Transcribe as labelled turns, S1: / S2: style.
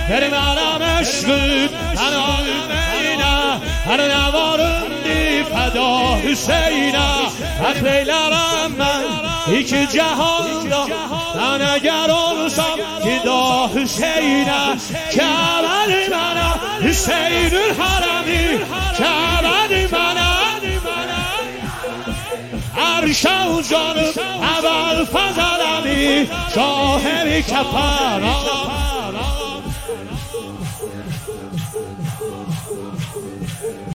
S1: بریم علم عشقید تنها مینه هر نوارندی فدا حسینه از بیلرم من یکی جهان دا من اگر اونسام که دا حسینه کعبه منه حسین الحرمی کعبه منه عرشه و جانب اول فضلمی شاهر کفر